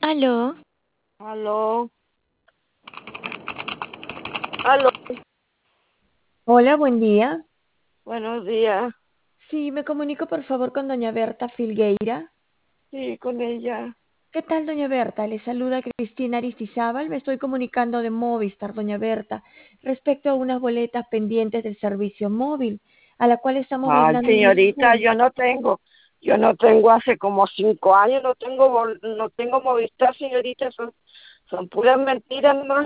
Aló, Aló, aló, hola, buen día. buenos días. Sí, me comunico por favor con doña Berta Filgueira. Sí, con ella. ¿Qué tal, doña Berta? Le saluda Cristina Aristizábal. Me estoy comunicando de Movistar, doña Berta, respecto a unas boletas pendientes del servicio móvil, a la cual estamos Ay, brindando un señorita, descuento. yo no tengo hace como 5 años, no tengo Movistar, señorita, son puras mentiras más.